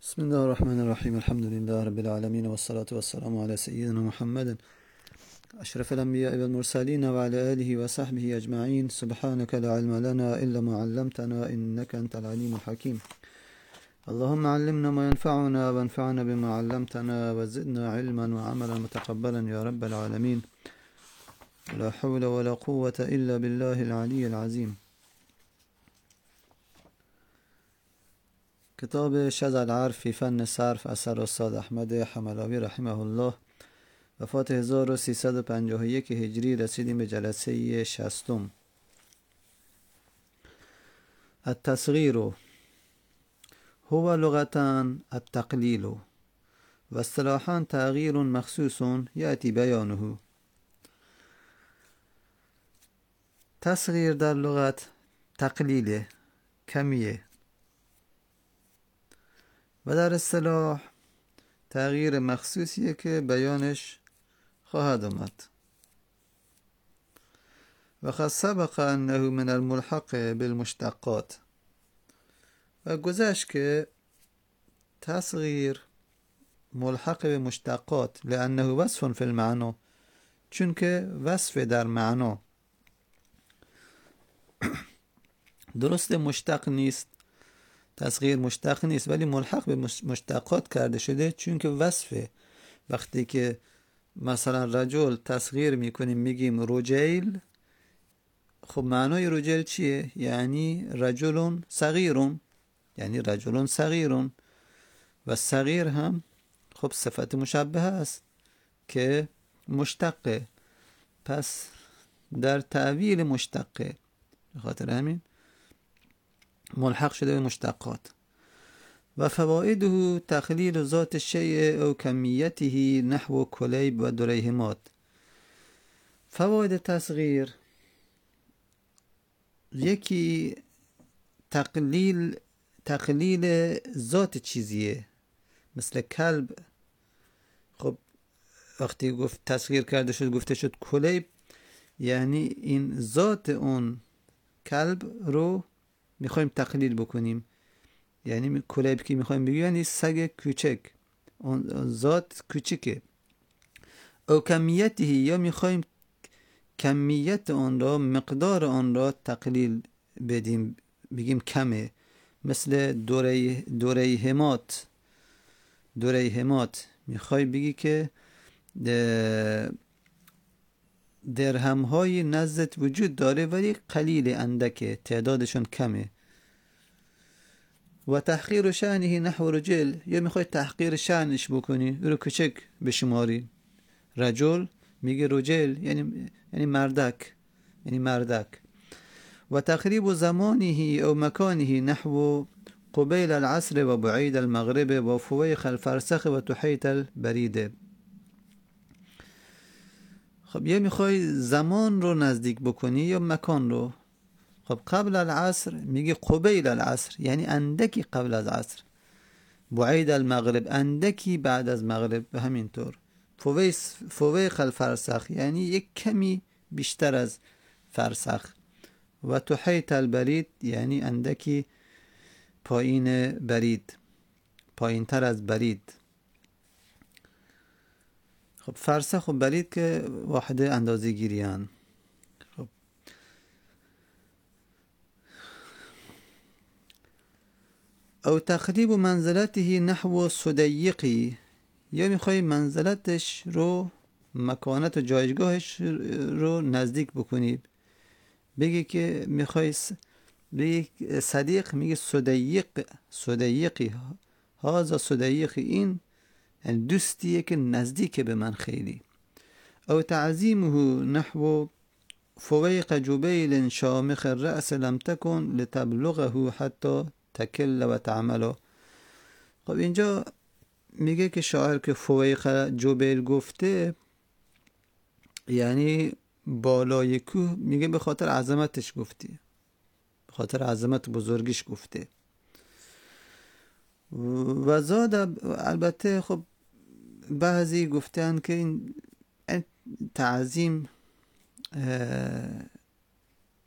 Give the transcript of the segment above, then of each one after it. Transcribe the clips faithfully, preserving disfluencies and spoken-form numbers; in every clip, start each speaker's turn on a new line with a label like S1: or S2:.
S1: بسم الله الرحمن الرحيم. الحمد لله رب العالمين، والصلاة والسلام على سيدنا محمد أشرف الأنبياء والمرسلين وعلى آله وصحبه أجمعين. سبحانك لا علم لنا إلا ما علمتنا إنك أنت العليم الحكيم. اللهم علمنا ما ينفعنا وانفعنا بما علمتنا وزدنا علما وعملا متقبلا يا رب العالمين. لا حول ولا قوة إلا بالله العلي العظيم. کتاب شذ العرف فی فن صرف اثر استاد احمد حملاوی رحمه الله، وفات هزار و سیصد و پنجاه و یک هجری. رسیدیم به جلسه شصتم. التصغیر هو لغة التقلیل و اصطلاحا تغییر مخصوص یأتی بیانه. تصغیر در لغت تقلیل، کمیه، و در اصطلاح تغییر مخصوصیه که بیانش خواهد آمد. و قد سبق انه من الملحق بالمشتقات، و گذشت که تصغیر ملحق به مشتقات، لانه وصف فی المعنی، چون که وصف در معنا. درست مشتق نیست، تصغیر مشتق نیست، ولی ملحق به مشتقات کرده شده چون که وصفه. وقتی که مثلا رجل تصغیر میکنیم میگیم رجیل، خب معنای رجیل چیه؟ یعنی رجل صغیرون، یعنی رجل صغیرون. و صغیر هم خب صفت مشبهه است که مشتقه، پس در تعویل مشتقه، به خاطر همین ملحق شده به مشتقات. و فوائده تقلیل ذات الشیء او کمیته نحو کلیب و دریهمات. فواید تصغیر، یکی تقلیل تقلیل ذات چیزیه، مثل کلب. خب وقتی گفت تصغیر کرده شد گفته شد کلیب، یعنی این ذات اون کلب رو میخوایم تقلیل بکنیم. یعنی کلیب که میخوایم بگیم یعنی سگ کوچک، اون ذات کوچکه. او کمیته، یا میخوایم کمیت آن را، مقدار آن را تقلیل بدیم، بگیم کمه، مثل دوره دوریهمات. دوریهمات میخوای بگی که درهم های نزدت وجود داره ولی قلیل، اندکه، تعدادشون کمه. و تحقیر شأنه نحو رجل، یا میخوای تحقیر شأنش بکنی، رو کوچک بشماری. رجل میگه رجل، یعنی یعنی مردک، یعنی مردک. و تقریب زمانه او مکانه نحو قبیل العصر و بعید المغرب و فویخ الفرسخ و تحیط البرید. خب یا میخوای زمان رو نزدیک بکنی یا مکان رو. خب قبل العصر میگه قبیل العصر، یعنی اندکی قبل از عصر. بعید المغرب، اندکی بعد از مغرب، به همین طور. فویخ الفرسخ، یعنی یک کمی بیشتر از فرسخ. و تحیط البرید، یعنی اندکی پایین برید، پایین تر از برید. خب فرسخ و برید که واحد اندازه گیریان. خب او تقریب منزلته نحو صدیقی، یا میخوای منزلتش رو، مکانت و جایگاهش رو نزدیک بکنی. بگی که میخوای بگی صدیق، میگه صدیق، صدیقی هازا صدیقی، این یعنی دوستیه که نزدیک به من خیلی. او تعظیمه نحو فویق جبیل شامخ الرأس لم تکن لتبلغه حتی تکل و تعمل. خب اینجا میگه که شاعر که فویق جبیل گفته، یعنی بالای کوه، میگه به خاطر عظمتش گفتی، به خاطر عظمت بزرگیش گفته. و زاد، البته خب بعضی گفتن که این تعظیم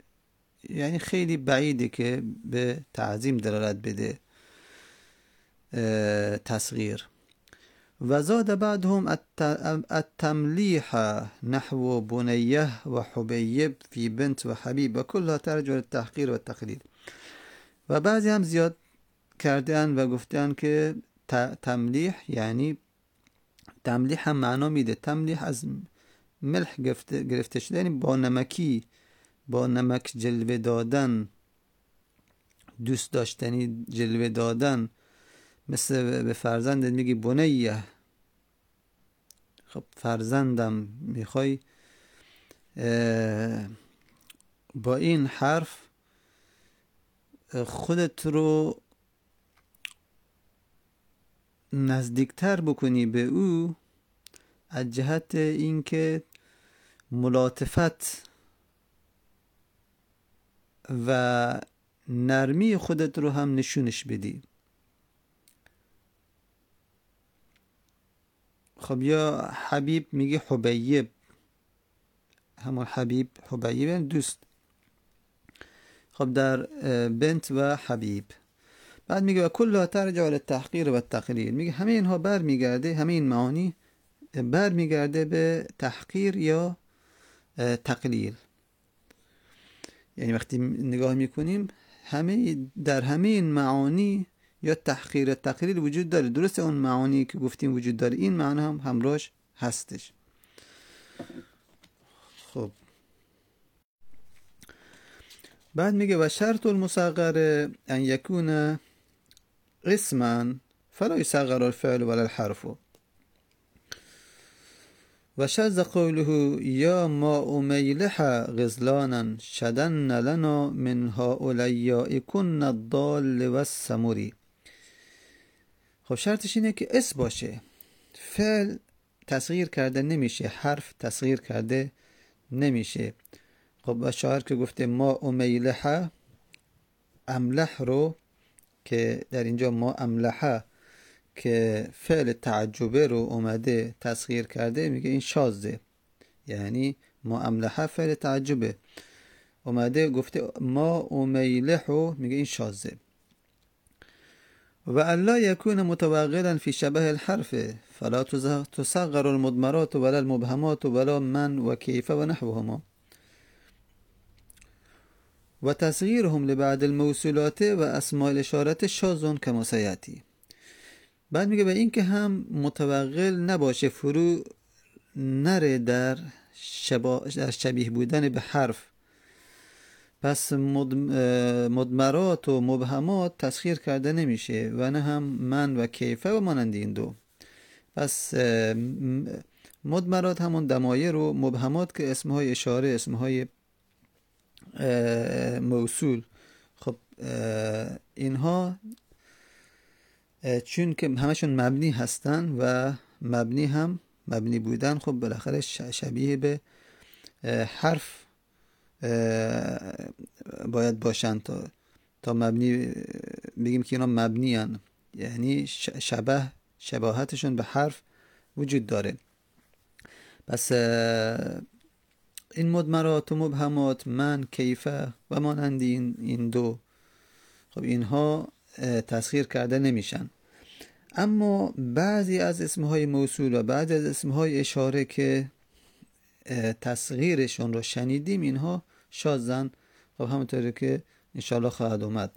S1: یعنی خیلی بعیده که به تعظیم دلالت بده. تصغیر. و زاد بعدهم التملیح نحو بنیه و حبیب فی بنت و حبیب و کلها ترجع للتحقیر و التقلیل. و بعضی هم زیاد کردن و گفتن که تملیح یعنی تملیح هم معنا میده. تملیح از ملح گرفته, گرفته شده، یعنی با نمکی، با نمک جلوه دادن، دوست داشتنی جلوه دادن. مثل به فرزندت میگی بنیه، خب فرزندم، میخوای با این حرف خودت رو نزدیکتر بکنی به او از جهت اینکه ملاطفت و نرمی خودت رو هم نشونش بدی. خب یا حبیب میگی حبیب، همون حبیب حبیب دوست. خب در بنت و حبیب. بعد میگه و کلها ترجع للتحقیر و التقلیل، میگه همه اینها بر میگرده، همه این معانی بر میگرده به تحقیر یا تقلیل. یعنی وقتی نگاه میکنیم همه در همه این معانی یا تحقیر و تقلیل وجود داره. درسته اون معانی که گفتیم وجود داره، این معنا هم همراهش هستش. خب بعد میگه و شرط المصغر ان یکون اسما فلا یصغر الفعل ولا الحرف. و شذ قوله یا ما امیلح غزلانا شدن لنا من هؤلاء کن الضال و السمری. خب شرطش اینه که اسم باشه، فعل تصغیر کرده نمیشه، حرف تصغیر کرده نمیشه. خب و شاعر که گفته ما امیلح، املح رو که در اینجا ما املحه که فعل تعجبه رو اومده تصغیر کرده، میگه این شاذه. یعنی ما املحه فعل تعجبه اومده گفته ما امیلحو، میگه این شاذه. و الا یکون متوغلا فی شبه الحرف فلا تصغر المضمرات ولا المبهمات ولا من و کیف و نحوهما. و تصغیرهم لبعد الموصولات و اسماء الاشارات شاذ کما سیاتی. بعد میگه به این که هم متوغل نباشه، فرو نره در, شبا... در شبیه بودن به حرف. پس مضمرات و مبهمات تسخیر کرده نمیشه و نه هم من و کیفه و مانند این دو. پس مضمرات همون دمایر و مبهمات که اسمهای اشاره، اسمهای موصول. خب اینها چون که همشون مبنی هستن و مبنی هم مبنی بودن، خب بالاخره شبیه به حرف باید باشن تا تا مبنی بگیم که اینا مبنی هن. یعنی شبه شباهتشون به حرف وجود داره. پس این مضمرات و مبهمات من، کیفه و مانند این این دو، خب اینها تسخیر کرده نمیشن. اما بعضی از اسمهای موصول و بعضی از اسمهای اشاره که تصغیرشون رو شنیدیم، اینها شاذن. خب همونطوری که انشاءالله خواهد اومد.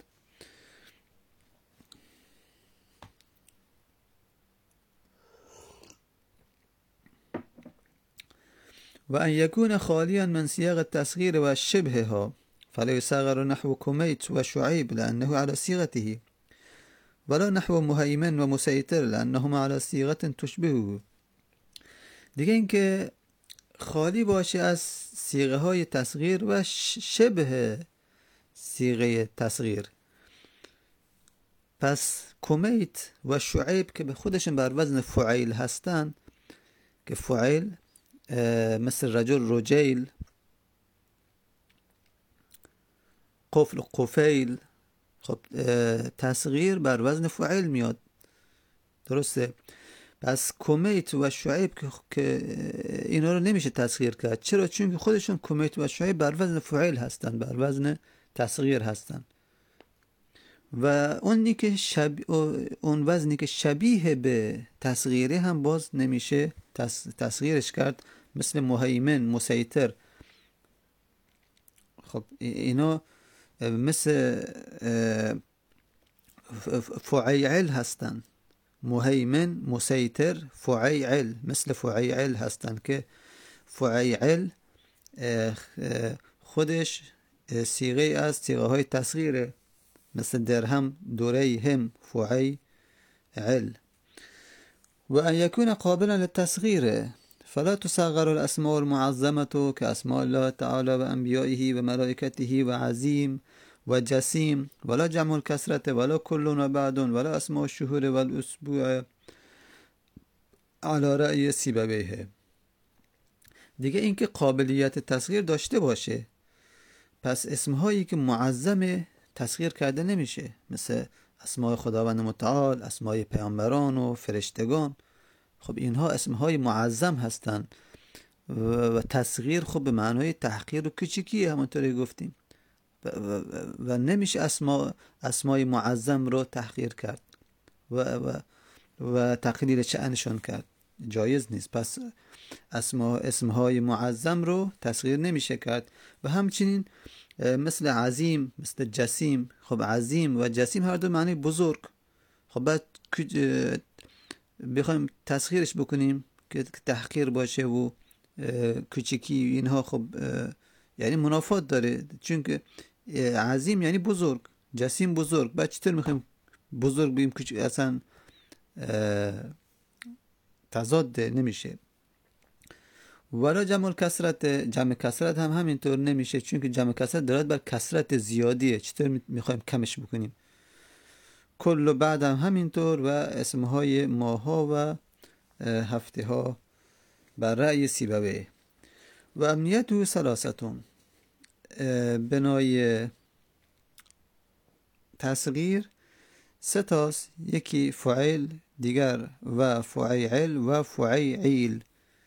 S1: و ان یکون خالیا من سیاق التصغیر و شبهها فلا یصغر نحو کمیت و شعیب لانه على صيغته ولا نحو مهیمن و مسیطر لانهما على صيغه تشبهه. دیگه این که خالی باشه از صیغه های تصغیر و شبه صیغه تصغیر. پس کمیت و شعیب که به خودشون بر وزن فعیل هستن، که فعیل مثل رجل رجیل، قفل قفیل، خب تصغیر بر وزن فعیل میاد. درسته؟ پس کمیت و شعیب که اینا رو نمیشه تصغیر کرد. چرا؟ چون که خودشون کمیت و شعیب بر وزن فعیل هستن، بر وزن تصغیر هستن. و اونی که شب... اون وزنی که شبیه به تصغیره هم باز نمیشه تص... تصغیرش کرد، مثل مهیمن، مسیطر. خب اینا مثل فعیل هستن. مهیمن، مسیطر، فعیل، مثل فعیل هستن که فعیل خودش صیغه از صیغه های تصغیره، مثل درهم، دریهم، فعیل. و ان يكون قابلا للتصغير فلا تصغر الاسماء المعظمة كاسماء الله تعالى وانبيائه وملائكته وعظيم وجسيم، ولا جمع الكسرة، ولا كل وبعد، ولا اسماء الشهور والاسبوع على رأي سیبویه. دیگه اینکه قابلیت تصغیر داشته باشه، پس اسمهایی که معظمه تصغیر کرده نمیشه، مثل اسماء خداوند متعال، اسماء پیامبران و فرشتگان. خب اینها اسمهای معظم هستن و تصغیر خب به معنای تحقیر و کوچیکی همونطوری گفتیم و, و, و نمیشه اسما اسمای معظم رو تحقیر کرد و و, و تقلیل شأنشون کرد، جایز نیست. پس اسما اسمهای معظم رو تصغیر نمیشه کرد. و همچنین مثل عظیم، مثل جسیم. خب عظیم و جسیم هر دو معنی بزرگ. خب بعد بخوایم تصغیرش بکنیم که تحقیر باشه و کوچیکی، اینها خب یعنی منافات داره، چون که عظیم یعنی بزرگ، جسیم بزرگ. بعد چطور میخوایم بزرگ بگیم کوچیک؟ اصلا تضاد نمیشه. ولا جمع کسرت، جمع کسرت هم همینطور نمیشه، چون که جمع کسرت دارد بر کسرت زیادیه، چطور میخوایم کمش بکنیم؟ کل بعد هم همینطور و اسمهای ماها و هفته ها بر رأی سیبویه. و امنیت و سلاستون، بنای تصغیر سه تاست، یکی فعیل، دیگر و فعیل و فعیل.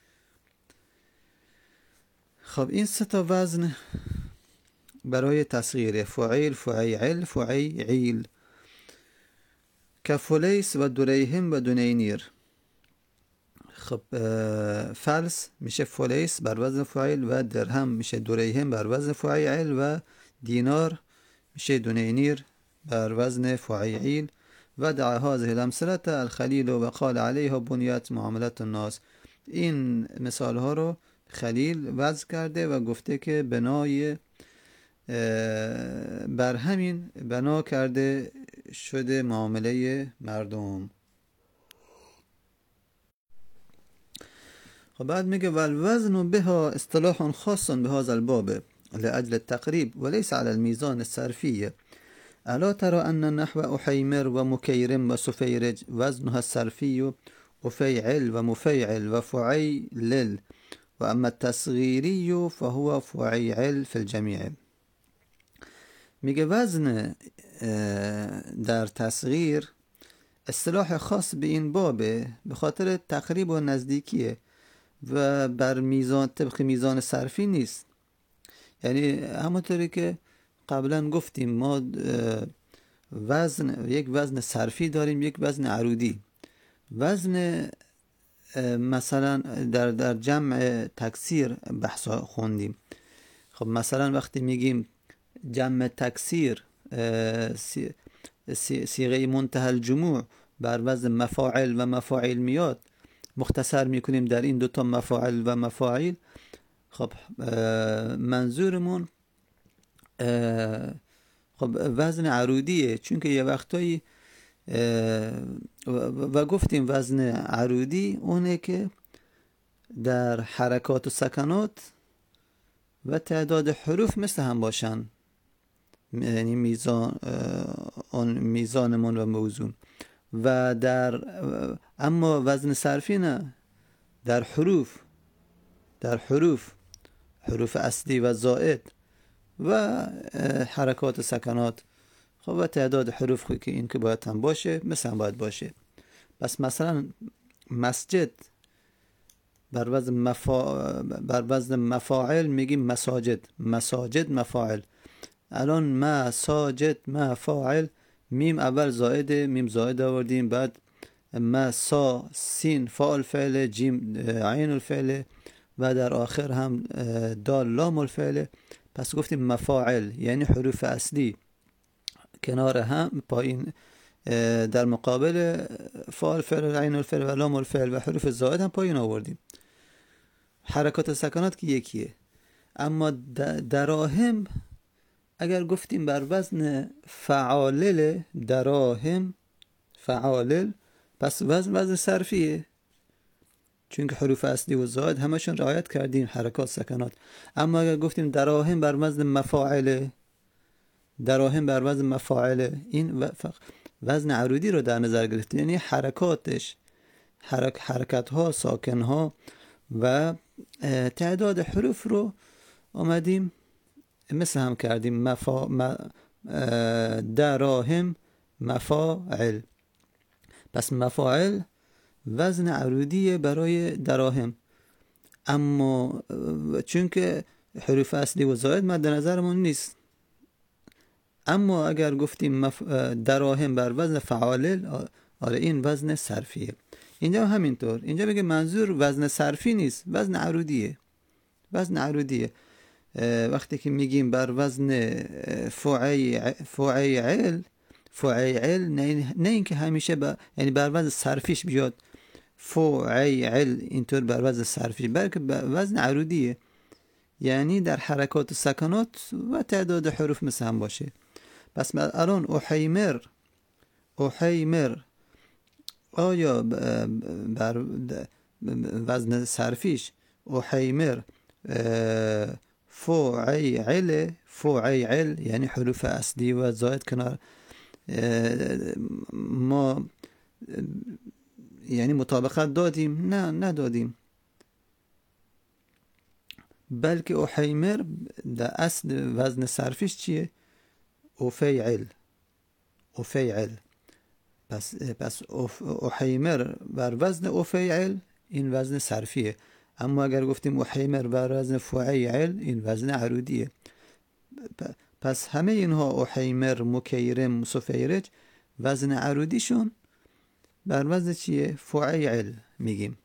S1: خب این سه تا وزن برای تصغیر، فعیل، فعیل، فعیل، که فلیس و دریهم و دنینیر. خب فلس میشه فلیس بر وزن فعیل و درهم میشه دریهم بر وزن فعیل و دینار میشه دنینیر بر وزن فعیل. و دعا هذه الامثله الخلیل و قال علیها بنیت معاملت الناس. این مثال ها رو خلیل وضع کرده و گفته که بنای بر همین بنا کرده شده معامله مردم. خب بعد میگه والوزن بها اصطلاح خاص بهذا الباب لأجل التقريب وليس على الميزان الصرفي. ألا ترى أن نحو أحيمر ومكيرم وسفيرج وزنها الصرفي أفيعل ومفيعل وفعيلل، وأما التصغيري فهو فعيعل في الجميع. میگه وزن در تصغیر اصطلاح خاص به این بابه به خاطر تقریب و نزدیکیه و بر میزان طبق میزان صرفی نیست. یعنی همونطوری که قبلا گفتیم ما وزن، یک وزن صرفی داریم، یک وزن عروضی. وزن مثلا در در جمع تکسیر بحث خوندیم. خب مثلا وقتی میگیم جمع تکسیر صیغه منتهی الجموع بر وزن مفاعل و مفاعیل میاد، مختصر میکنیم در این دوتا مفاعل و مفاعیل. خب منظورمون خب وزن عروضیه، چون که یه وقتایی و گفتیم وزن عروضی اونه که در حرکات و سکنات و تعداد حروف مثل هم باشن، یعنی میزان اون میزانمون و موزون. و در اما وزن صرفی نه، در حروف، در حروف حروف اصلی و زائد و حرکات سکنات. خب و تعداد حروف خوی که این که باید هم باشه مثل هم باید باشه. پس مثلا مسجد بر وزن مفا... بر وزن مفاعل میگیم مساجد، مساجد مفاعل. الان مساجد مفاعل میم اول زائده، میم زائد آوردیم، بعد ما سا سین فاء الفعل، جیم عین الفعل و در آخر هم دال لام الفعل. پس گفتیم مفاعل یعنی حروف اصلی کنار هم پایین در مقابل فاء الفعل عین الفعل و لام الفعل و حروف زائد هم پایین آوردیم. حرکات سکنات که یکیه. اما دراهم اگر گفتیم بر وزن فعالل، دراهم فعالل، پس وزن وزن صرفیه، چون که حروف اصلی و زائد همشون رعایت کردیم حرکات سکنات. اما اگر گفتیم دراهم بر وزن مفاعله، دراهم بر وزن مفاعله، این وزن عروضی رو در نظر گرفتیم، یعنی حرکاتش حرک حرکت ها، ساکن ها و تعداد حروف رو آمدیم مثل هم کردیم. مفا م... دراهم مفاعل، پس مفاعل وزن عروضی برای دراهم. اما چون که حروف اصلی و زائد مد نظرمون نیست، اما اگر گفتیم مف... دراهم بر وزن فعالل، آره این وزن صرفیه. اینجا همینطور، اینجا بگه منظور وزن صرفی نیست، وزن عروضیه، وزن عروضیه. وقتی که میگیم بر وزن فعیل فعیل فعیل، نه, نه اینکه همیشه با... یعنی بر وزن صرفیش بیاد فعیل اینطور بر وزن صرفی، بلکه بر وزن عروضیه، یعنی در حرکات و سکنات و تعداد حروف مثل هم باشه. پس الان احیمر احیمر آیا بر وزن صرفیش احیمر فعیل فعیل یعنی حروف اصلی و زائد کنار ما یعنی مطابقت دادیم؟ نه ندادیم، بلکه احیمر در اصل وزن صرفیش چیه؟ افیعل افیعل. پس پس احیمر بر وزن افیعل این وزن صرفیه. اما اگر گفتیم احیمر بر وزن فعیل این وزن عروضیه. پس همه اینها احیمر، مکیرم، سفیرج وزن عروضیشون بر وزن چیه؟ فعیل میگیم.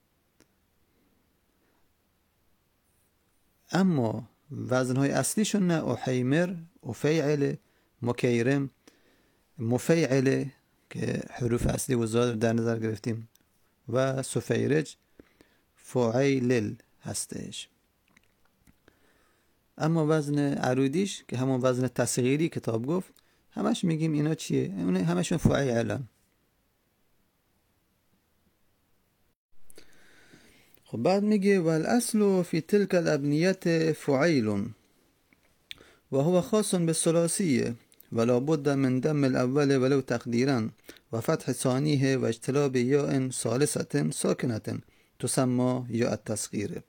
S1: اما وزنهای اصلیشون نه، احیمر افیعل، مکیرم مفیعل که حروف اصلی و زائد در نظر گرفتیم و سفیرج فعیلل هستش. اما وزن عروضیش که همون وزن تصغیری کتاب گفت همش میگیم اینا چیه؟ همشون فعیلن. خب بعد میگه والاصل فی تلك الابنیت فعیل و هو خاص بالثلاثیه ولا بد من دم الاول ولو تقدیرا و فتح ثانیه و اجتلاب یاء ثالثه ساکنه تسمى یا التصغیر.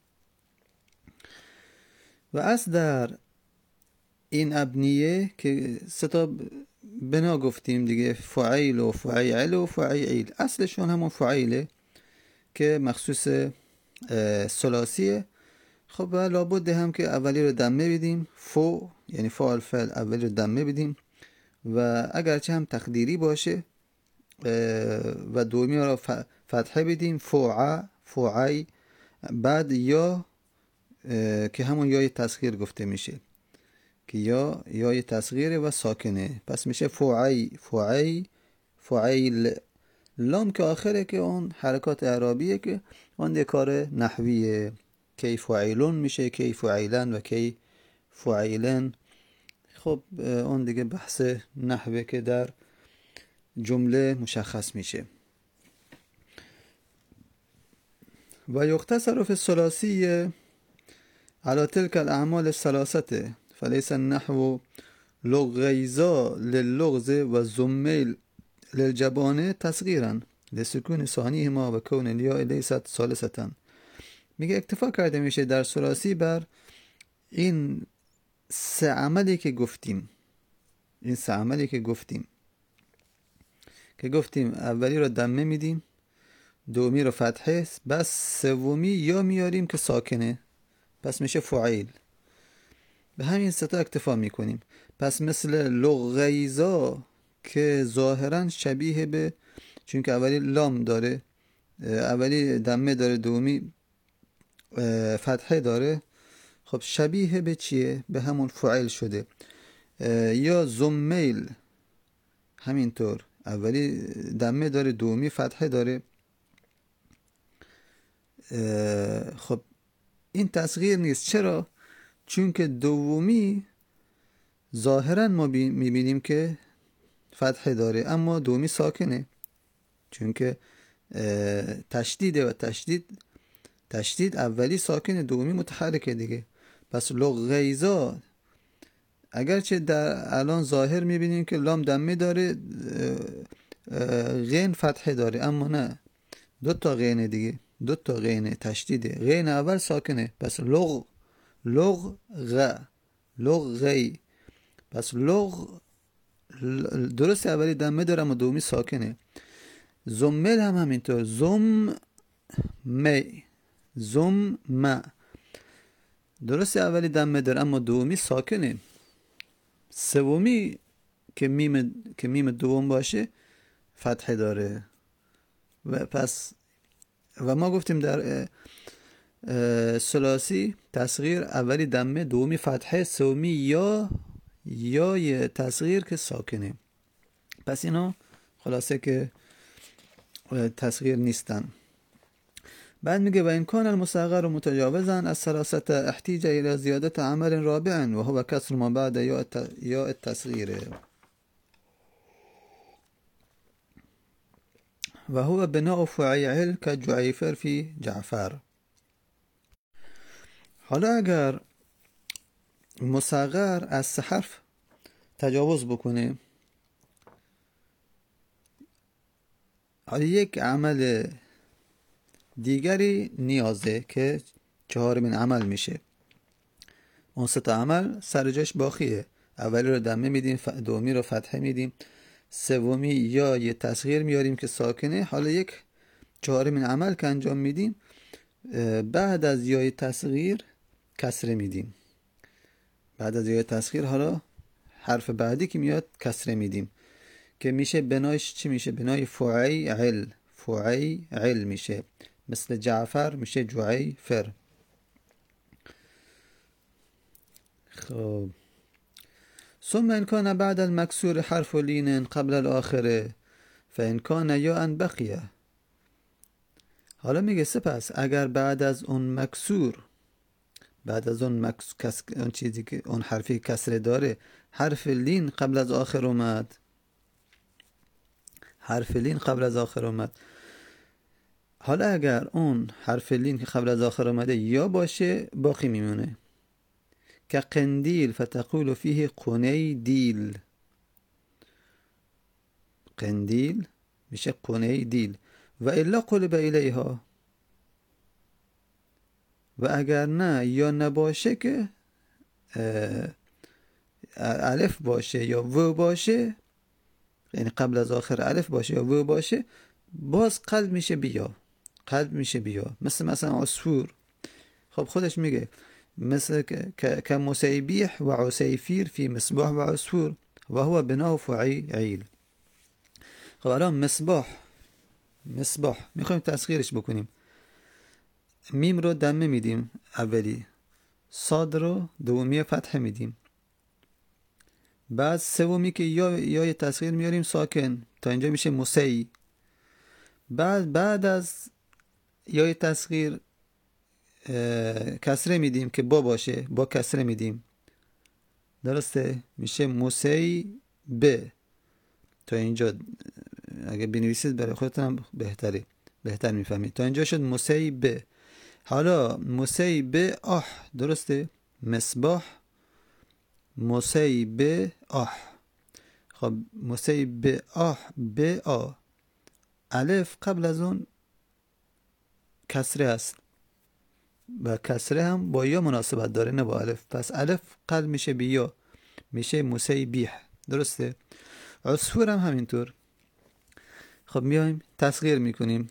S1: و اصل در این ابنیه که ستا بنا گفتیم دیگه، فعیل و فعیل و فعیل، اصلشون همون فعیله که مخصوص ثلاثیه. خب لابد هم که اولی رو دمه بدیم، فو یعنی فاعل فعل اولی رو دمه بدیم و اگرچه هم تقدیری باشه و دومی رو فتحه بدیم، فوع فوعی، بعد یا که همون یای تصغیر گفته میشه که یا یای تصغیر و ساکنه، پس میشه فوعی فوعی فوعیل. لام که آخره که اون حرکات اعرابیه که اون ده کار نحویه، کی فعیلون میشه، کی فعیلن و کی فعیلن. خب اون دیگه بحث نحوه که در جمله مشخص میشه. و یختصر فی الثلاثی على تلك الاعمال الثلاثه فليس النحو لغیزا للغز و زمیل للجبانه تصغیرا لسکون ثانیهما و کون الیاء لیست ثالثه. میگه اکتفا کرده میشه در ثلاثی بر این سه عملی که گفتیم، این سه عملی که گفتیم که گفتیم اولی رو دمه میدیم، دومی رو فتحه، بس سومی یا میاریم که ساکنه، پس میشه فعیل. به همین سه تا اکتفا میکنیم. پس مثل لغیزا که ظاهرا شبیه به، چون که اولی لام داره، اولی دمه داره، دومی فتحه داره. خب شبیه به چیه؟ به همون فعل شده. یا زمیل همینطور، اولی دمه داره، دومی فتحه داره. خب این تصغیر نیست. چرا؟ چون که دومی ظاهرا ما میبینیم که فتحه داره، اما دومی ساکنه، چون که تشدیده و تشدید تشدید اولی ساکنه، دومی متحرکه دیگه. پس لغیزا اگرچه در الان ظاهر میبینیم که لام دمه داره، غین فتحه داره، اما نه، دو تا غینه دیگه، دو تا غینه تشدیده. غین اول ساکنه، پس لغ لغ غ لغ غی. پس لغ درست اولی دمه داره اما دومی ساکنه. زمل هم همینطور، زم می زم ما، درست اولی دمه داره اما دومی ساکنه. سومی که میم که میم دوم باشه فتحه داره. و پس و ما گفتیم در ثلاثی تصغیر اولی دمه، دومی فتحه، سومی یا یا یه تصغیر که ساکنه. پس اینا خلاصه که تصغیر نیستن. بعد میگه و این کان المصغر متجاوزا الثلاثه احتیج الى زیاده عمل رابع و هو کسر ما بعد یا التصغیر و هو بناء فعیل كجعیفر فی جعفر. حالا اگر مصغر از سه حرف تجاوز بکنه، حالا یک عمل دیگری نیازه که چهارمین عمل میشه. اون سه تا عمل سر جاش باقیه. اولی رو دمه میدیم، دومی رو فتحه میدیم، سومی یا یه تصغیر میاریم که ساکنه. حالا یک چهارمین عمل که انجام میدیم، بعد از یای تصغیر کسره میدیم. بعد از یای تصغیر حالا حرف بعدی که میاد کسره میدیم که میشه بنایش چی میشه؟ بنای فعیل. فعیل میشه، مثل جعفر میشه جعیفر. خب ثم ان كان بعد المكسور حرف لين قبل الاخره فان كان یا ان بقیه. حالا میگه سپس اگر بعد از اون مکسور، بعد از اون مکس... کس... اون چیزی که اون حرفی کسره داره، حرف لین قبل از آخر اومد، حرف لین قبل از آخر اومد. حالا اگر اون حرف لین که قبل از آخر اومده یا باشه، باقی میمونه. که قندیل فتقول فیه قنیدیل. قندیل میشه قنیدیل. و الا قلب الیها. و اگر نه یا نباشه که الف باشه یا و باشه، یعنی قبل از آخر الف باشه یا و باشه، باز قلب میشه بیا، قلب میشه بیا. مثل مثلا عصفور. خب خودش میگه مثل که مسیبیح و عسیفیر فی مصباح و عصفور و هو بناء فعیل. خب الان مصباح مصباح میخوایم تسخیرش بکنیم. میم رو دمه میدیم اولی، صاد رو دومی فتحه میدیم، بعد سومی که یا یا تسخیر میاریم ساکن تا اینجا میشه موسی. بعد بعد از یا تسخیر کسره میدیم که با باشه، با کسره میدیم، درسته؟ میشه موسی ب. تا اینجا اگه بنویسید برای خودتون هم بهتره، بهتر میفهمید. تا اینجا شد موسی ب. حالا موسی ب آه، درسته؟ مصباح موسی ب آه. خب موسی ب آه ب آ، الف قبل از اون کسره است و کسره هم با یا مناسبت داره نه با الف. پس الف قلب میشه بیا، میشه موسی بیح، درسته؟ عصفور هم همینطور. خب میایم تصغیر میکنیم.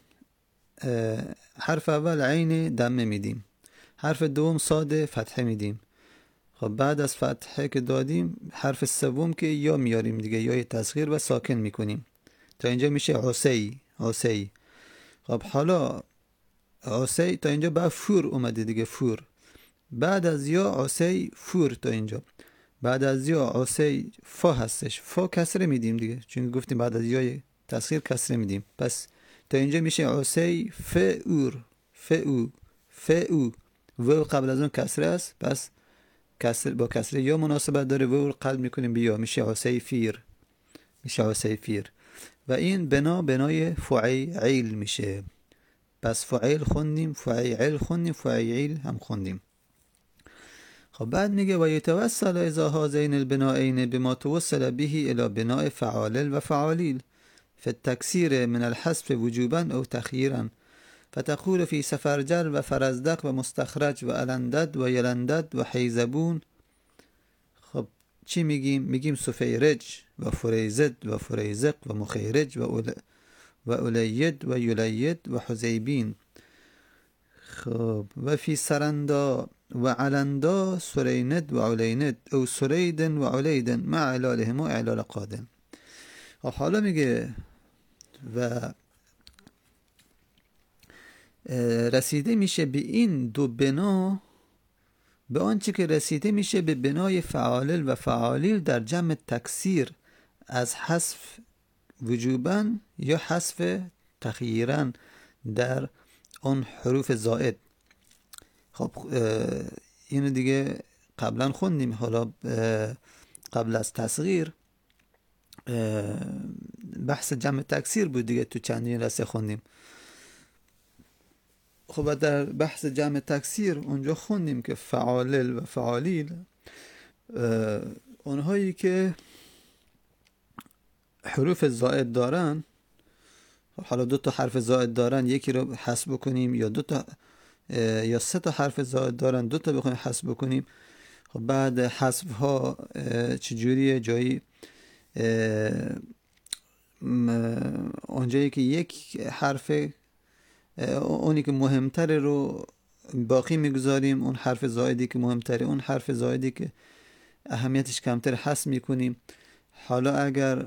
S1: حرف اول عین دمه میدیم، حرف دوم صاد فتحه میدیم. خب بعد از فتحه که دادیم حرف سوم که یا میاریم دیگه، یا تصغیر و ساکن میکنیم. تا اینجا میشه عسی عسی. خب حالا عسی تا اینجا بعد فور اومده دیگه، فور. بعد از یا عسی فور تا اینجا. بعد از یا عسی فا هستش، فا کسره میدیم دیگه، چون گفتیم بعد از یا تصغیر کسره میدیم. پس تا اینجا میشه عسی فور فو فو. و قبل از اون کسره است، پس کسر با کسره یا مناسبت داره، و رو قلب میکنیم بیا، میشه عسی فیر، میشه عسی فیر. و این بنا بنای فعیل میشه. پس فعیل خوندیم، فعیل خوندیم، فعیل هم خوندیم. خب بعد میگه و یتوسل اذا هذین البنائین بما توسل به الى بناء فعالل و فعالیل فی التکسیر من الحذف وجوبا او تخییرا فتقول فی سفرجل و فرزدق و مستخرج و الندد و یلندد و حیزبون. خب چی میگیم؟ میگیم سفیرج و فریزد و فریزق و مخیرج و اول و اولید و یلید و حزیبین. خب و فی سرندا و علندا سریند و علیند او سریدن و علیدن مع علالهم و علال قادم. خب حالا میگه و رسیده میشه به این دو بنا، به آنچه که رسیده میشه به بنای فعالل و فعالیل در جمع تکسیر از حذف وجوباً یا حذف تخییراً در اون حروف زائد. خب اینو دیگه قبلا خوندیم. حالا قبل از تصغیر بحث جمع تکسیر بود دیگه، تو چندین رسه خوندیم. خب در بحث جمع تکسیر اونجا خوندیم که فعالل و فعالیل اونهایی که حروف زائد دارن، حالا دو تا حرف زائد دارن یکی رو حذف بکنیم، یا دو تا یا سه تا حرف زائد دارن دو تا بخوایم حذف بکنیم. خب بعد حذف ها چجوریه؟ جایی اونجایی که یک حرف اونی که مهمتره رو باقی میگذاریم، اون حرف زائدی که مهمتره، اون حرف زائدی که اهمیتش کمتر حذف میکنیم. حالا اگر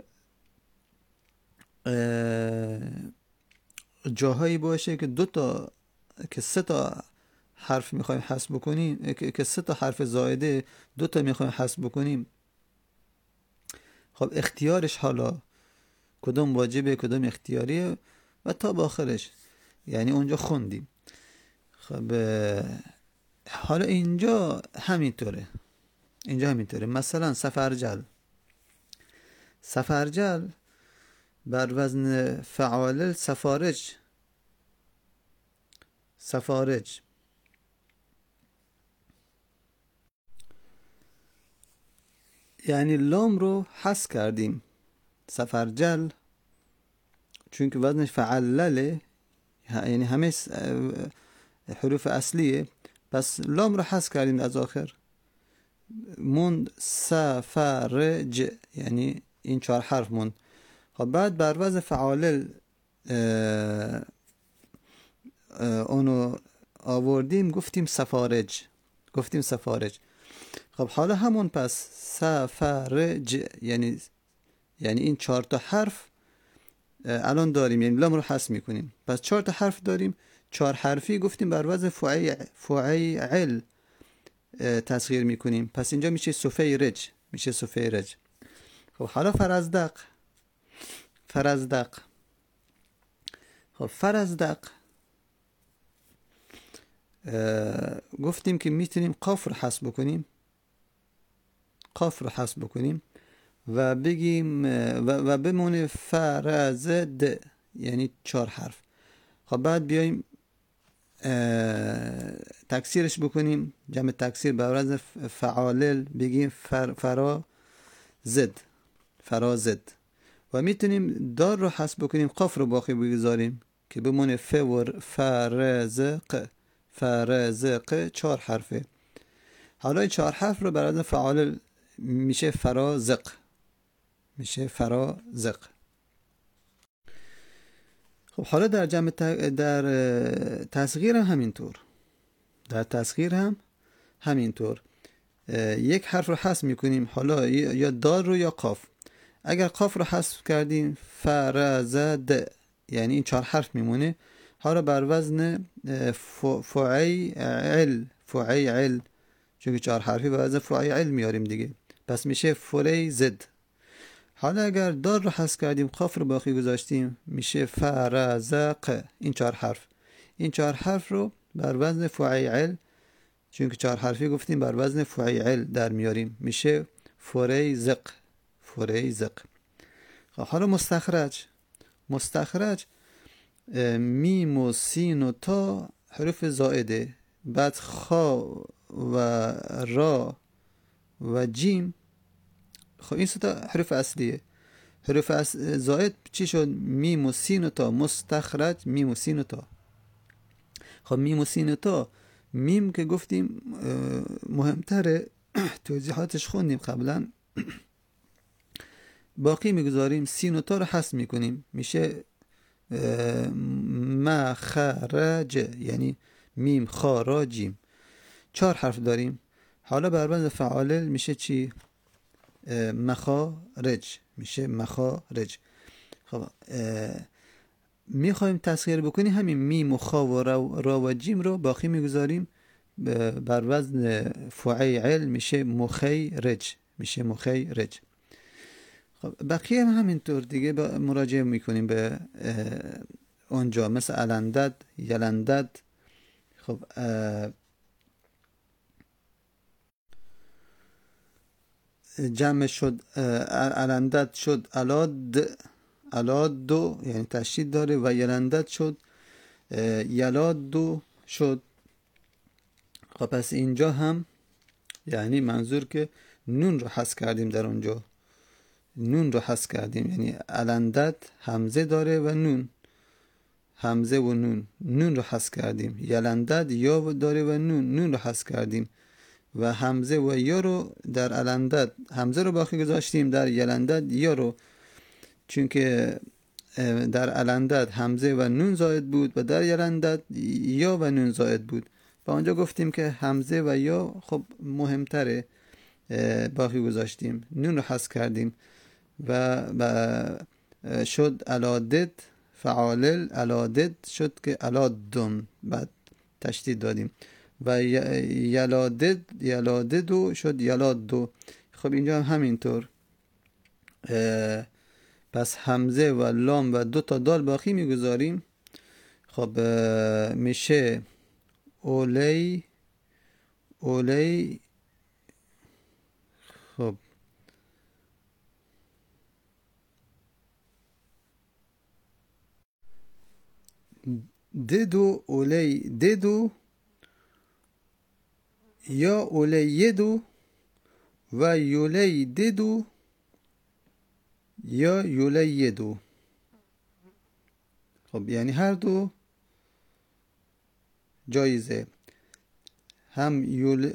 S1: جاهایی باشه که دو تا که سه تا حرف میخوایم حذف بکنیم، که سه تا حرف زائده دو تا میخوایم حذف بکنیم، خب اختیارش حالا کدوم واجبه کدوم اختیاریه و تا با آخرش، یعنی اونجا خوندیم. خب حالا اینجا همینطوره، اینجا همینطوره. مثلا سفرجل، سفرجل بر وزن فعالل سفارج، سفارج. یعنی لام رو حذف کردیم، سفرجل چون که وزنش فعلله، یعنی همه حروف اصلیه، پس لام رو حذف کردیم از آخر، موند سفرج، یعنی این چهار حرف موند. خب بعد بر وزن فعالل اونو آوردیم، گفتیم سفارج، گفتیم سفارج. خب حالا همون پس سفرج، یعنی یعنی این چهار تا حرف الان داریم، یعنی لام رو حذف میکنیم، پس چهار تا حرف داریم، چهار حرفی گفتیم بر وزن فعیل تصغیر میکنیم، پس اینجا میشه سفیرج، میشه سفیرج. خب حالا فرزدق، فرزدق. خب فرزدق گفتیم که میتونیم قاف رو حذف بکنیم، قاف رو حذف بکنیم و بگیم و, و بمونه فرزد، یعنی چهار حرف. خب بعد بیایم تکسیرش بکنیم، جمع تکسیر بر وزن فعالل بگیم فر فرا زد، فرازد. و میتونیم دار رو حذف بکنیم، قاف رو باقی بگذاریم که بمونه فور فرزق، فرزق، چهار حرفه. حالا این چهار حرف رو بر وزن فعالل میشه فرازق، میشه فرازق. خب حالا در جمع در تصغیر هم همینطور، در تصغیر هم همینطور. یک حرف رو حذف میکنیم، حالا یا دال رو یا قاف. اگر قاف رو حذف کردیم فرزد، یعنی این چهار حرف میمونه. حالا بر وزن فعیل، فعیل چون که چهار حرفی بر وزن فعیل میاریم دیگه، پس میشه فریزد. حالا اگر دال رو حذف کردیم قاف رو باقی گذاشتیم میشه فرزق. این چهار حرف این چهار حرف رو بر وزن فعیل، چون که چهار حرفی گفتیم بر وزن فعیل در میاریم، میشه فریزق، فریزق. حالا مستخرج، مستخرج میم و سین و تا حروف زائده، بعد خا و را و جیم. خب این سه تا حروف اصلیه. حروف اصل زائد چی شد؟ میم و سین و تا. مستخرج میم و سین و تا. خب میم و سین و تا، میم که گفتیم مهمتره، توضیحاتش خوندیم قبلا، باقی میگذاریم. سین و تا رو حذف میکنیم، میشه مخرج، یعنی میم خا را جیم. چهار حرف داریم. حالا بر وزن فعالل میشه چی؟ مخارج، میشه مخارج. خب میخوایم تسخیر بکنیم، همین میم و خا و را و جیم رو باقی میگذاریم، بر وزن فعیل میشه مخیرج، میشه مخیرج. خب بقیه هم همینطور دیگه مراجعه میکنیم به اونجا، مثل الندد، یلندد. خب جمع شد الندد شد الاد، الاد دو یعنی تشدید داره، و یلندد شد یلاد دو شد. خب پس اینجا هم یعنی منظور که نون رو حذف کردیم، در اونجا نون رو حذف کردیم، یعنی الندد همزه داره و نون، همزه و نون، نون رو حذف کردیم. یلندد یا داره و نون، نون رو حذف کردیم. و همزه و یا رو در الندد همزه رو باقی گذاشتیم، در یلندد یا رو، چون که در الندد همزه و نون زائد بود و در یلندد یا و نون زائد بود. و آنجا گفتیم که همزه و یا خب مهمتره، باقی گذاشتیم، نون رو حذف کردیم و شد الادد فعالل، الادد شد که الادن، بعد تشدید دادیم. و یلادد یلاددو شد یلاددو. خب اینجا هم همینطور. پس همزه و لام و دو تا دال باقی میگذاریم. خب میشه اولی اولی. خب ددو اولی ددو یا اولی یدو و یولی ددو یا یولی یدو. خب یعنی هر دو جایزه. هم یول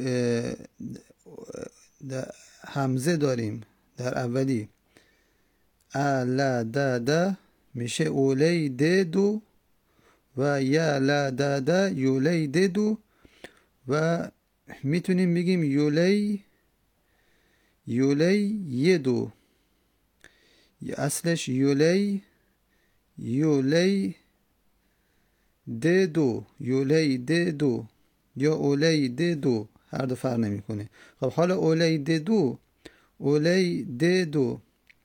S1: همزه داریم در اولی الا دا دا میشه اولی ددو و یا لا دا دا یولی ددو. و میتونیم بگیم یولی یولی یدو، اصلش یولی یولی ددو، یولی ددو یا اولی ددو، هر دو فرق نمی کنه. خب حالا اولی ددو، اولی ددو،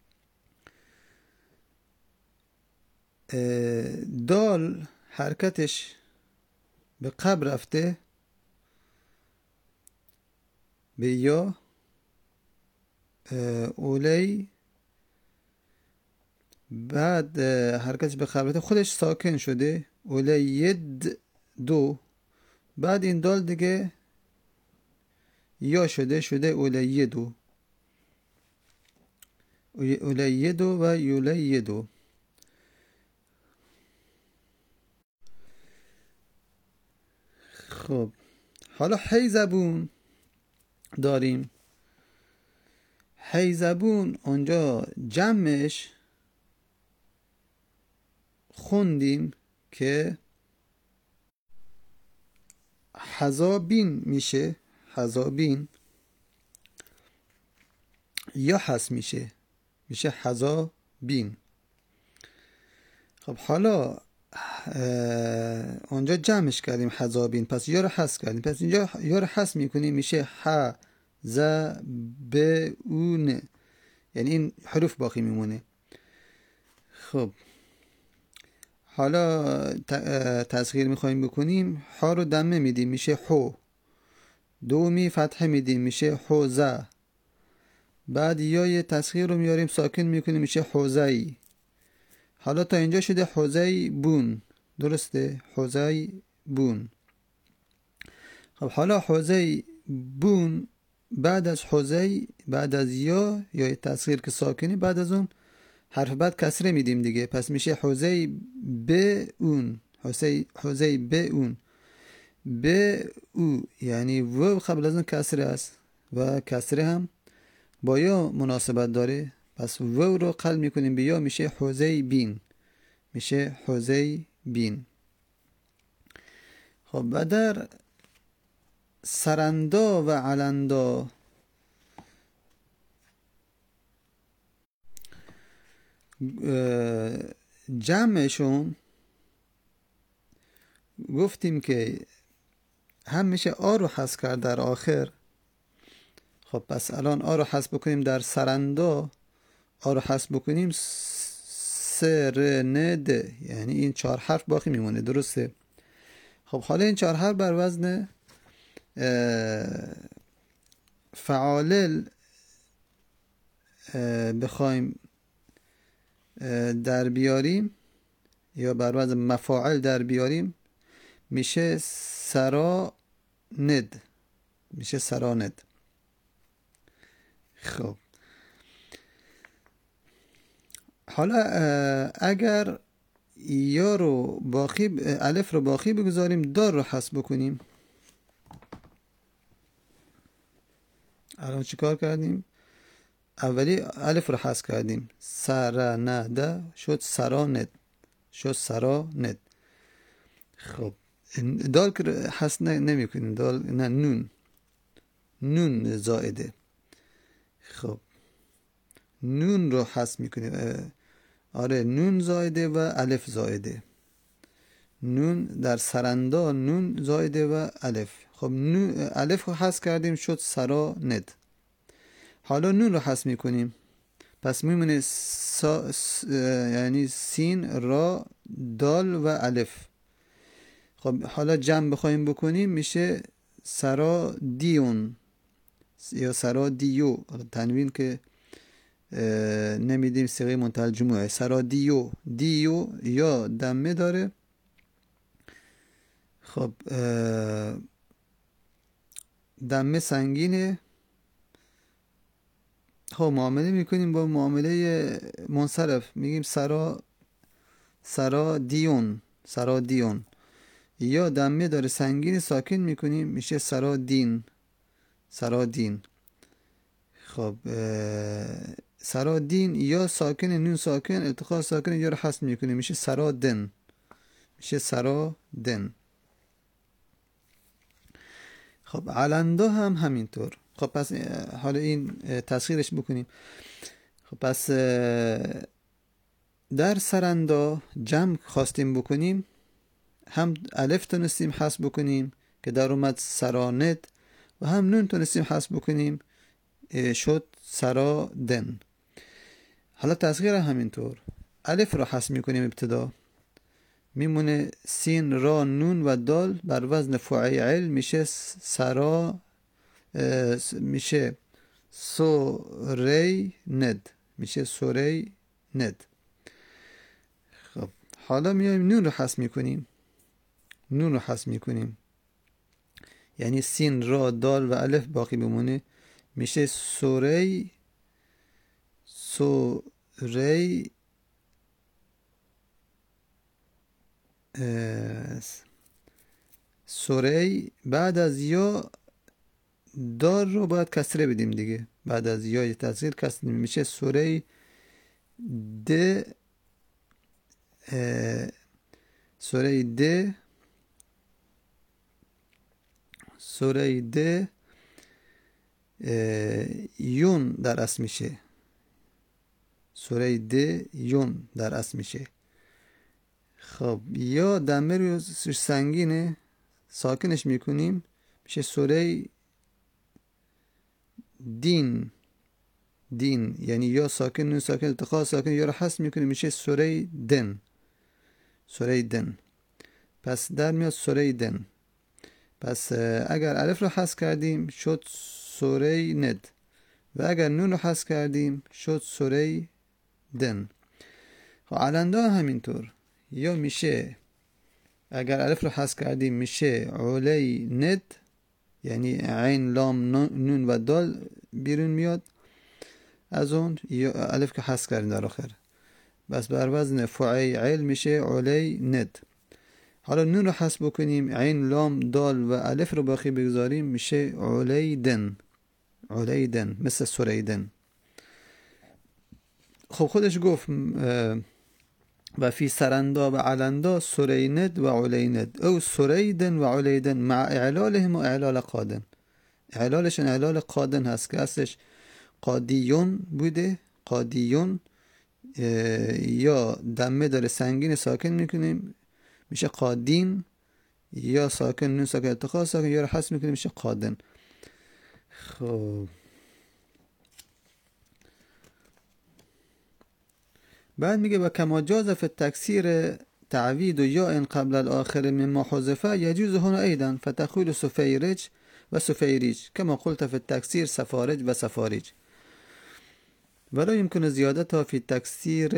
S1: دال حرکتش به قبل رفته به یا، اولی بعد حرکتش به قبل رفته خودش ساکن شده، اولی ید دو، بعد این دال دیگه یا شده شده اولی یدو، اولی یدو و یولی یدو. خب حالا حی زبون داریم. حی زبون اونجا جمعش خوندیم که حزابین میشه، حزابین. یا حذف میشه، میشه حذابین. خب حالا اونجا جمعش کردیم حذابین، پس یا رو حذف کردیم، پس اینجا یا رو حذف میکنیم میشه ح ز ب اون، یعنی این حروف باقی میمونه. خب حالا تصغیر میخوایم بکنیم، ها رو دمه میدیم میشه حو، دومی فتحه میدیم میشه حوزه، بعد یا یه تصغیر رو میاریم ساکن میکنیم میشه حوزه‌ای. حالا تا اینجا شده حوزه‌ای بون، درسته؟ حوزه‌ای بون. خب حالا حوزه‌ای بون بعد از حوزه‌ای، بعد از یا یا تصغیر که ساکنی، بعد از اون حرف بعد کسره میدیم دیگه، پس میشه حوزه‌ای ب اون، حوزه‌ای حوزه‌ای ب اون، ب او یعنی و قبل از اون کسره است و کسره هم با یا مناسبت داره، پس و رو قلب میکنیم به یا میشه حوزه‌ای بین، میشه حوزه‌ای بین. خب و در سرندا و علندا جمعشون گفتیم که هم میشه آ رو حذف کرد در آخر. خب پس الان آ رو حذف بکنیم در سرندا، آ رو حذف بکنیم سرند، یعنی این چهار حرف باقی میمونه، درسته؟ خب حالا این چهار حرف بر وزن فعالل بخوایم در بیاریم یا بر وزن مفاعل در بیاریم میشه سراند، میشه سراند. خب حالا اگر یا رو باقی، الف رو باقی بگذاریم، دال رو حذف بکنیم، الان چی کار کردیم؟ اولی الف رو حذف کردیم، سرنده شد سراند، شد سراند. خب دال که حذف نمی کنیم، دال نه، نون، نون زائده. خب نون رو حذف میکنیم، آره نون زائده و الف زائده، نون در سرندا نون زائده و الف. خب نون الف رو حذف کردیم شد سراند. حالا نون رو حذف میکنیم، پس میمونه سا س... یعنی سین را دال و الف. خب حالا جمع بخوایم بکنیم میشه سرا دیون یا سرا دیو، تنوین که نمیدیم صیغه منتهی الجموع، سرا دیو، دیو یا دمه داره. خب دمه سنگینه. خب معامله میکنیم با معامله منصرف، میگیم سرا سرا دیون، سرا دیون، یا دمه داره سنگین ساکن میکنیم میشه سرا دین، سرا دین. خب سرا دین یا ساکن نون ساکن التقاء ساکن یا رو حذف میکنیم میشه سرا دن، میشه سرا دن. خب علندا هم همینطور. خب پس حالا این تصغیرش بکنیم. خب پس در سرندا جمع خواستیم بکنیم، هم الف تونستیم حذف بکنیم که در اومد سراند و هم نون تونستیم حذف بکنیم شد سرادن. حالا تصغیر همینطور، الف رو حذف میکنیم ابتدا، میمونه سین را نون و دال بر وزن فعیل میشه سرا، میشه سوری ند، میشه سوری ند. خب حالا میایم نون رو حذف میکنیم، نون رو حذف میکنیم یعنی سین را دال و الف باقی بمونه میشه سوری، سوری سوری. بعد از یا دار رو باید کسره بدیم دیگه، بعد از یا تصغیر کسره میشه سوری د، سوری د، سوری د یون در اصل میشه، سوره د یون در اصل میشه. خب یا دمه رو سنگینه ساکنش میکنیم میشه سوره دین. دین یعنی یا ساکن نون ساکن التقاء ساکن یا رو حذف میکنیم میشه سوره دن. سوره دن. پس در میاد سوره دن. پس اگر الف رو حذف کردیم شد سوره ند و اگر نون رو حذف کردیم شد سوره دن. خب علنده همینطور، یا میشه اگر الف رو حذف کردیم میشه علی ند یعنی عین لام نون و دال بیرون میاد از اون، یا الف که حذف کردیم در آخر بس بر وزن فعیل میشه علی ند. حالا نون رو حذف بکنیم عین لام دال و الف رو باقی بگذاریم میشه علی دن. علی دن مثل سوره دن. خب خودش گفت و فی سرندا و علندا سوره ند و علی ند او سوره دن و علی دن مع اعلالهم و اعلال قادن. اعلالشون اعلال قادن هست که اصلش قادیون بوده. قادیون یا دمه داره سنگین ساکن میکنیم میشه قادین، یا ساکن نون ساکن التقاء ساکن یا رو حذف میکنیم میشه قادن. خب بعد میگه و کما جاز فی التکسیر تعوید و یا ان قبل الاخر مما حذف یجوز هنا ایضا فتقول سفیرج و سفیریج کما قلت فی التکسیر سفارج و سفاریج ولا يمكن زيادتها في التكسير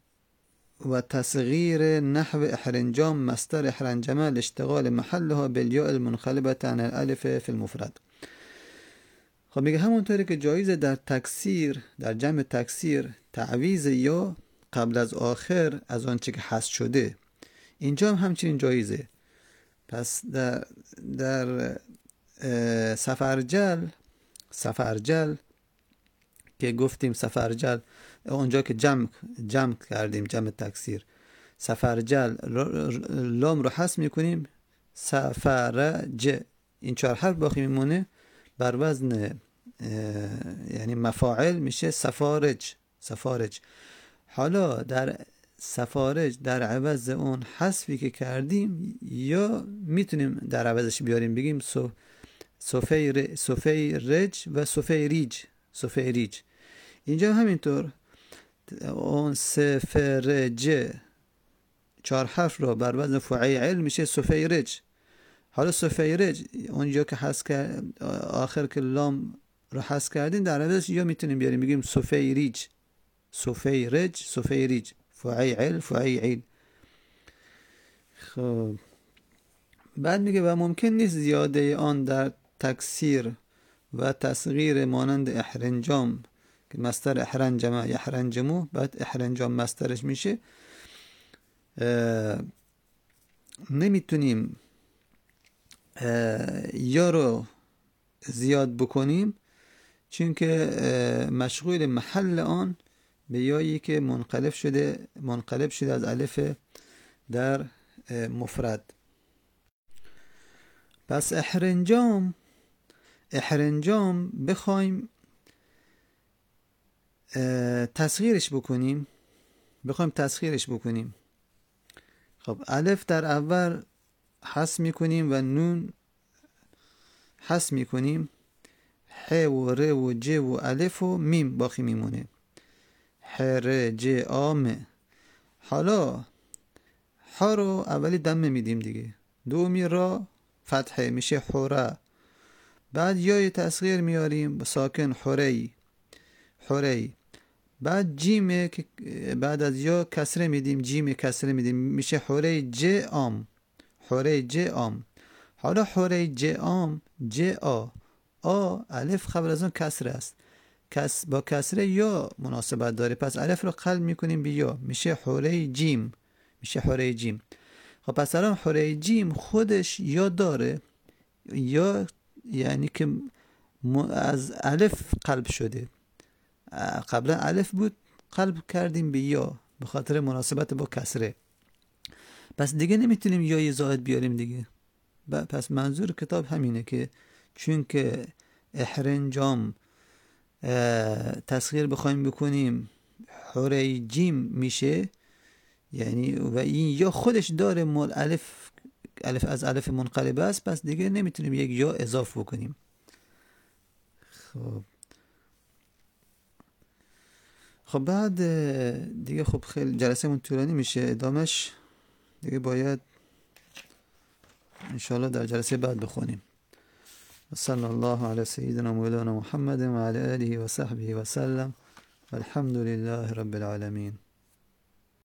S1: وتصغير نحو احرنجام مصدر احرنجمه لاشتغال محلها بالياء المنقلبة عن الالف في المفرد. خب میگه همونطوری که جایزه در تکسیر در جمع تکسیر تعویض یا قبل از آخر از آنچه که حذف شده اینجا هم همچنین جایزه. پس در در سفرجل سفرجل که گفتیم سفرجل اونجا که جمع جمع کردیم جمع تکسیر سفرجل لام رو حذف میکنیم سفرج این چهار حرف باقی میمونه بر وزن یعنی مفاعل میشه سفارج. سفارج. حالا در سفارج در عوض اون حذفی که کردیم یا میتونیم در عوضش بیاریم بگیم سو سفیر سفیرج و سفیریج سفیریج. اینجا همینطور اون سفرج چهار حرف رو بر وزن فعیل میشه سفیرج. حالا سفیرج اونجا که حذف کرد آخر که لام رو حذف کردیم در عوضش یا میتونیم بیاریم بگیم سفیریج سفیرج سفیریج فعیل فعیل. خب بعد میگه و ممکن نیست زیاده آن در تکسیر و تصغیر مانند احرنجام که مصدر احرنجمه یحرنجمو بعد احرنجام مصدرش میشه نمیتونیم یا رو زیاد بکنیم چون که مشغول محل آن به یایی که منقلب شده منقلب شده از الف در مفرد. پس احرنجام احرنجام بخوایم تصغیرش بکنیم بخوایم تصغیرش بکنیم خب الف در اول حذف میکنیم و نون حذف میکنیم ح و ر و ج و الف و میم باقی میمونه ح ر ج آ م. حالا ح رو اولی دمه میدیم دیگه دومی را فتحه میشه حوره بعد یای تصغیر میاریم با ساکن حوری حوری بعد جیم که بعد از یا کسره میدیم جیم کسره میدیم میشه حوره ج آم حوره ج آم. حالا حوره ج آم ج آ آ الف قبل از اون کسره است کس با کسره یا مناسبت داره پس الف رو قلب میکنیم به یا میشه حوره جیم میشه حوره جیم. خب پس الان حوره جیم خودش یا داره یا یعنی که از الف قلب شده قبلا الف بود قلب کردیم به یا به خاطر مناسبت با کسره پس دیگه نمیتونیم یای زائد بیاریم دیگه. پس منظور کتاب همینه که چون که احرنجام تصغیر بخوایم بکنیم حوره جیم میشه، یعنی و این یا خودش داره مول الف الف از الف منقلبه است، پس دیگه نمیتونیم یک یا اضافه بکنیم. خب خب بعد دیگه خب خیلی جلسه من طولانی میشه، ادامش دیگه باید انشاءالله در جلسه بعد بخونیم. صلی الله علی سیدنا مولانا محمد و علی آله و صحبه و سلم والحمد لله رب العالمین.